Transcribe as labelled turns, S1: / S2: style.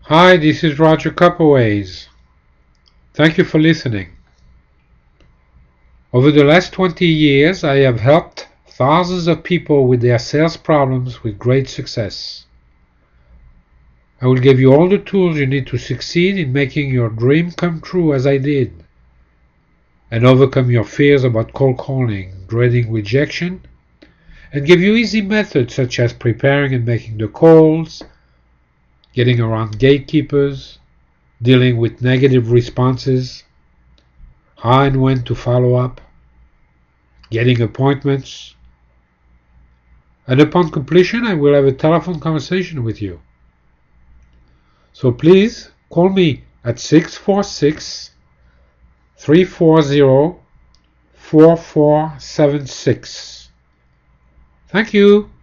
S1: Hi, this is Roger Copperways. Thank you for listening. Over the last 20 years, I have helped thousands of people with their sales problems with great success. I will give you all the tools you need to succeed in making your dream come true as I did, and overcome your fears about cold calling, dreading rejection, and give you easy methods such as preparing and making the calls, getting around gatekeepers, dealing with negative responses, how and when to follow up, getting appointments, and upon completion I will have a telephone conversation with you. So please call me at 646-340-4476. Thank you.